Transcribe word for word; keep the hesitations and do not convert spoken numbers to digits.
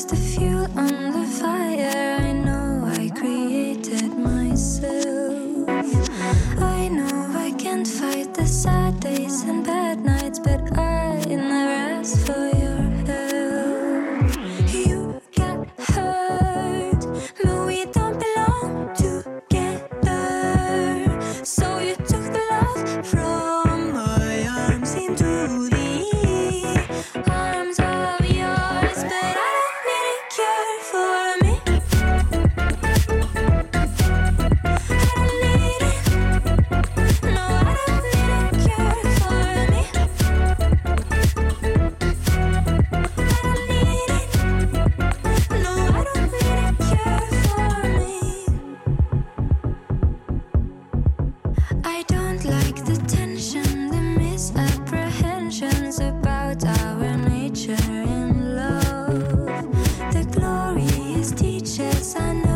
was the fuel on the fire. I know I created myself. I know I can't fight the sad days and bad nights, but I never asked for your help. You got hurt, but we don't belong together. So you took the love from my arms into the arms of yours, but I don't need a cure for me. I don't need it. No, I don't need a cure for me. I don't need it. No, I don't need a cure for me. I don't like the tension, the misapprehensions about our nature in love. The glorious teachers I know.